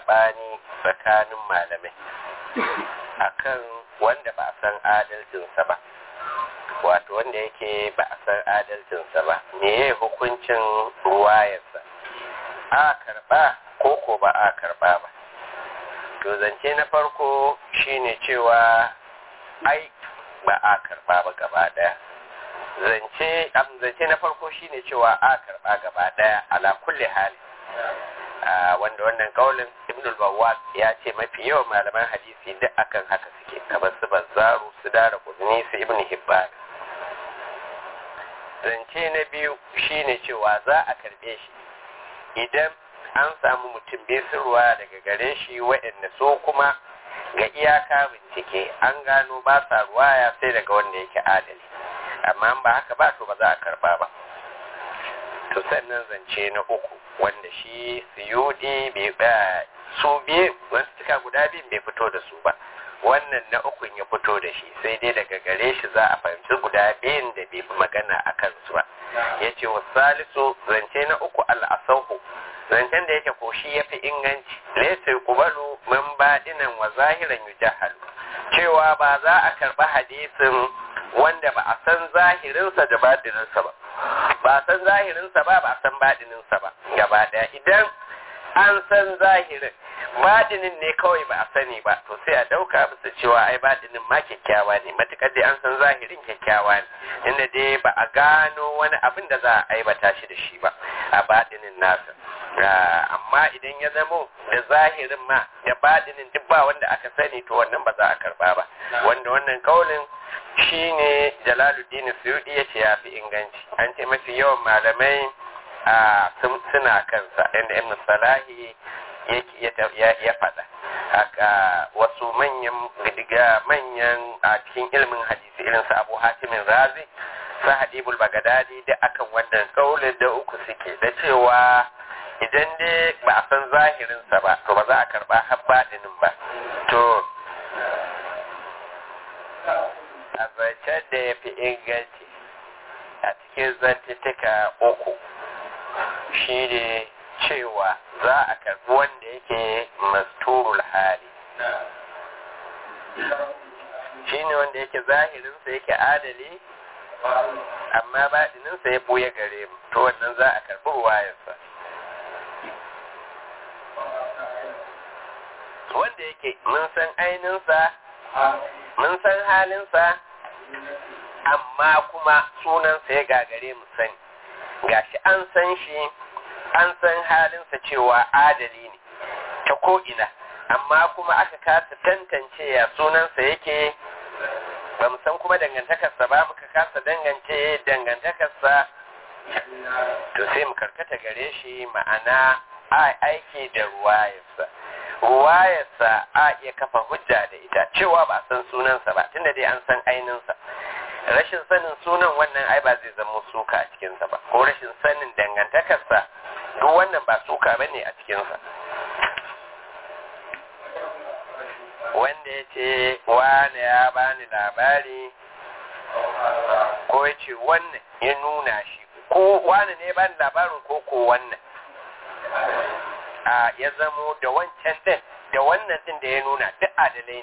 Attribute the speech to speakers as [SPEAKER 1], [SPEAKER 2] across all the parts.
[SPEAKER 1] saɓani tsakanin malamai akan wanda ba a san adalcinsa ba, wato wanda yake ba a san adalcinsa ba, meye hukuncin ruwayarsa, a karɓa ko ba a karɓa ba. To zance na farko shine cewa ai ba a karɓa ba gaba ɗaya. Zance na farko shine cewa a karɓa gaba ɗaya ala kulli hali. Wanda wannan kaulin Ibn al-Bawwaq ya ce mafi yawan malaman hadisi duk akan haka suke, kamar su Bazzaru, su Daraqutni, su Ibn Hibban. Zance na biyu shine cewa za a karɓe shi idan an samu mutum bai ruwa daga gare shi waɗanda so kuma ga iyaka bincike an gano ba sa ruwaya sai daga wanda yake adali, amma ba haka ba to ba za a karba ba. To sannan zance na uku wanda shi Suyuti bai ba su biye wasu cika guda biyun bai fito da su ba, wannan na ukun ya fito da shi, sai dai daga gare shi za a fahimci guda biyun da bai fi magana a kansu ba. Ya ce wa salisu zance na uku al'asahu, zancen da yake koshi ya fi inganci, laisa yuqbalu min badinan wa zahiran yujahalu, cewa ba za a karɓi hadisin wanda ba a san zahirinsa da badininsa ba, ba a san zahirinsa ba, ba a san badininsa ba gaba daya. Idan an san zahirin, badinin ne kawai ba a sani ba, to sai a dauka bisa cewa ai badinin ma kyakkyawa ne, matukar dai an san zahirin kyakkyawa ne, inda dai ba a gano wani abin da za a aibata shi da shi ba a badinin nasa. Amma idan ya zamo da zahirin ma da badinin duk ba wanda aka sani, to wannan ba za a karba ba, wanda wannan kaulin shine Jalaluddin Suyuti yace ya fi inganci. An ce mafi yawan malamai suna kansa, inda Ibn Salahi ya faɗa haka. Wasu manyan a cikin ilimin hadisi irin su Abu Hatimin Razi, su Hadibul Bagadadi, da akan wannan kaulin da uku suke da cewa idan dai ba a san zahirinsa ba to ba za a karba har baɗinin ba. To a zancen da ya fi inganci a cikin zantuttuka uku shi ne cewa za a karbi wanda yake masturul hali, shi ne wanda yake zahirinsa yake adali amma baɗininsa ya ɓuya gare mu, to wannan za a karbi ruwayarsa. Wanda yake mun san ainihinsa, mun san halinsa, amma kuma sunansa ya gagare mu sani, gashi an san shi, an san halinsa cewa adali ne ta ko'ina, amma kuma aka kasa tantance ya sunansa yake, ba mu san kuma dangantakarsa ba, muka kasa dangance dangantakarsa, to sai mu karkata gare shi, ma'ana a aiki da ruwayarsa a iya kafa hujja da ita cewa ba san sunansa ba, tunda dai an san ainihinsa. Rashin sanin sunan wannan ai ba zai zama suka a cikinsa ba, ko rashin sanin dangantakarsa duk wannan ba suka ba ne a cikinsa. Wanda ya ce wane ya bani labari, ko ya ce wannan ya nuna shi, ko wane ne ya bani labarin ko wannan, ya zamo da wancan din da wannan din da ya nuna duk adalai ne,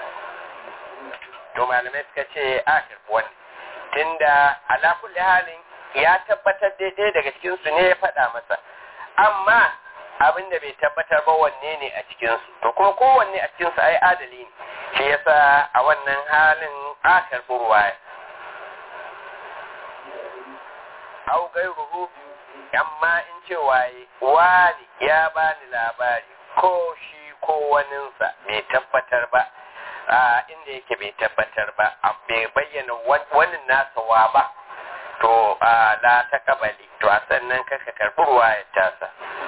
[SPEAKER 1] to malamai suka ce a karfi wannan, tunda ala kulli halin ya tabbatar daidai daga cikinsu ne ya faɗa masa, amma abin da bai tabbatar ba wanne ne a cikinsu, to kuma kowanne a cikinsu ai adali ne, shi yasa a wannan halin a karfi ruwaya. Au gairuhu, amma in ce waye wani ya bani labari, ko shi ko waninsa bai tabbatar ba, inda yake bai tabbatar ba, bai bayyana wani nasa wa ba, to la ta kabali, to a sannan kaka karɓi ruwayar tasa.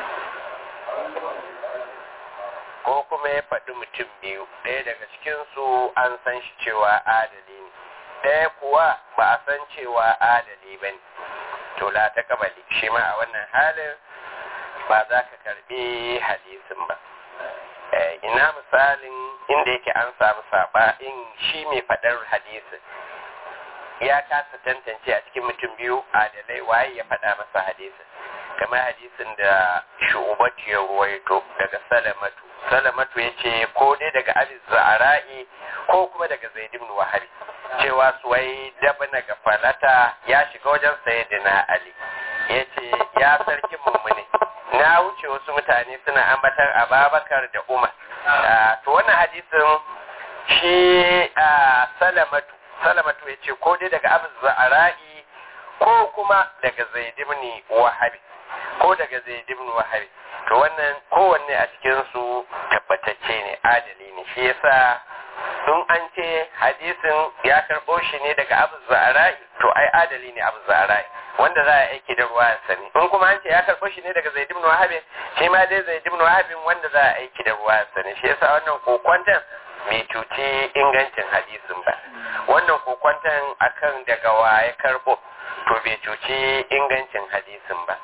[SPEAKER 1] Ko kuma ya faɗi mutum biyu, ɗaya daga cikinsu an san shi cewa adali ne, ɗaya kuwa ba a san cewa adali ba ne, to la ta kabali, shi ma a wannan halin ba za ka karbi hadisin ba. Ina misalin inda yake an samu in shi mai faɗar hadisin ya kasa tantance a cikin mutum biyu adalai waye ya faɗa masa hadisin, kamar hadisin da Shu'batu ya ruwaito daga Salamatu yace ko dai daga Abi Za'ra'i ko kuma daga Zaid ibn Wahab cewa suwai dabna ga falata ya shiga wajen Sayyidina Ali yace ya sarkin mummune na wuce wasu mutane suna ambatar Abubakar da Umar to wannan hadisin shi Salamatu yace ko dai daga Abi Za'ra'i ko kuma daga Zaid ibn Wahab to wannan kowanne a cikin su tabbatacce ne adali ne shi yasa sun an ce hadisin ya karɓo shi ne daga Abu Za'ra'i to ai adali ne Abu Za'ra'i wanda za a aiki da ruwa sani in kuma an ce ya karɓo shi ne daga Zaid ibn Wahab shi ma dai Zaid ibn Wahab wanda za a aiki da ruwa sani shi yasa wannan kokwantan bai cuci ingancin hadisin ba wannan kokwantan akan daga wa ya karɓo to bai cuci ingancin hadisin ba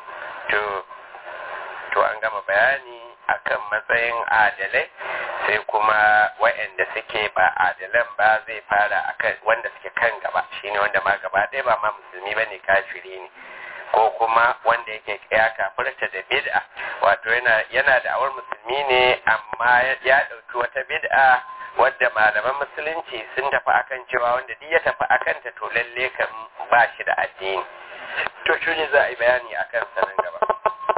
[SPEAKER 1] to an gama bayani akan matsayin adalai sai kuma waɗanda suke ba adalan ba zai fara akan wanda suke kan gaba shine wanda ma gaba ɗaya ba ma musulmi bane kafiri ne ko kuma wanda yake ya kafirta da bid'a wato yana da awar musulmi ne amma ya ɗauki wata bid'a wadda malaman musulunci sun tafi akan cewa wanda duk ya tafi akan ta to lalle kan ba shi da addini to shi ne za a yi bayani akan sanin gaba